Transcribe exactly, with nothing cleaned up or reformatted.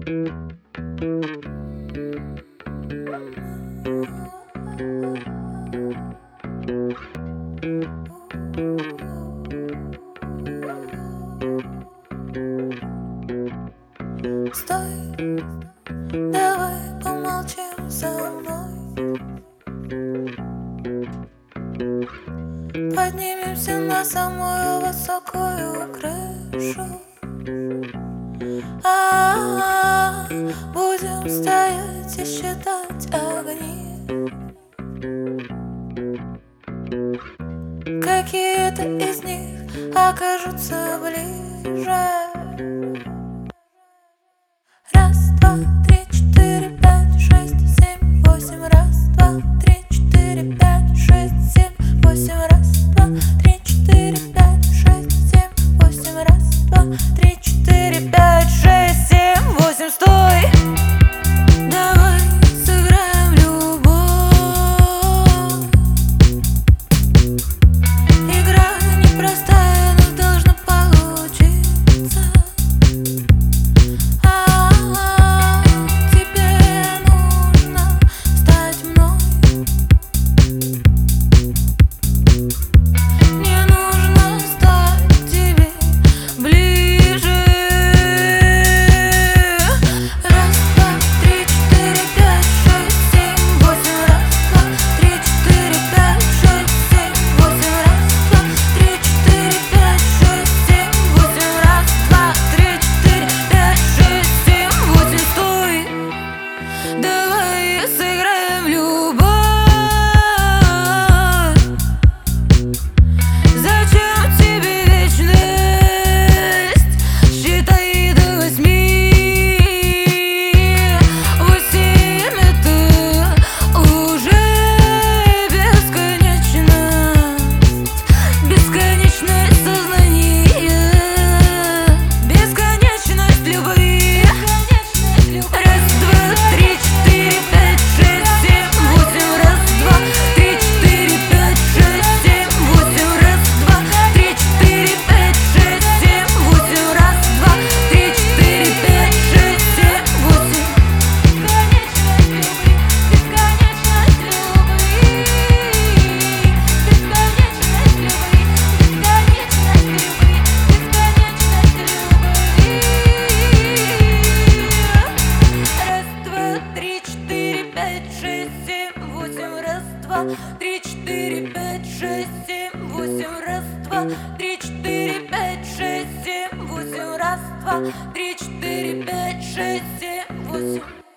Стой, давай помолчим со мной. Поднимемся на самую высокую крышу. А-а-а, будем стоять и считать огни. Какие-то из них окажутся ближе. Раз, два, три, четыре, пять, шесть, семь, восемь. Раз, два, три, четыре, пять, шесть, семь, восемь. Раз, два, три, четыре, пять, шесть, семь, восемь. Раз, два, три, четыре, пять, шесть, семь, восемь. Стой! Давай сыграем любовь. Игра непростая, но должна получиться. Три, четыре, пять, шесть, семь, восемь. Раз, два, три, четыре, пять, шесть, семь, восемь. Раз, два, три, четыре, пять, шесть, семь, восемь.